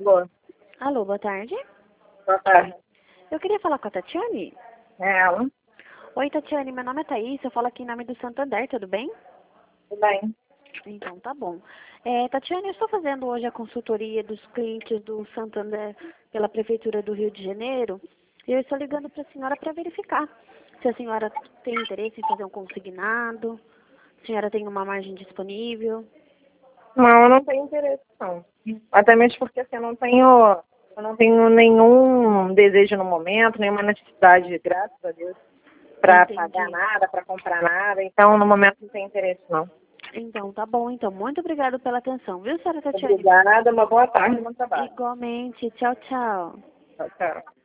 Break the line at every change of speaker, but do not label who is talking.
Boa.
Alô, boa tarde.
Boa tarde.
Eu queria falar com a Tatiane.
É ela?
Oi, Tatiane, meu nome é Thaís, eu falo aqui em nome do Santander, tudo bem?
Tudo bem.
Então, tá bom. Tatiane, eu estou fazendo hoje a consultoria dos clientes do Santander pela Prefeitura do Rio de Janeiro e eu estou ligando para a senhora para verificar se a senhora tem interesse em fazer um consignado, se a senhora tem uma margem disponível.
Não, eu não tenho interesse, não. Até mesmo porque assim, eu não tenho nenhum desejo no momento, nenhuma necessidade, graças a Deus, para pagar
Entendi.
nada, para comprar nada. Então, no momento, não tenho interesse, não.
Então, tá bom. Então, muito obrigada pela atenção, viu, senhora Tatiane?
Obrigada, uma boa tarde, bom trabalho.
Igualmente. Tchau, tchau.
Tchau, tchau.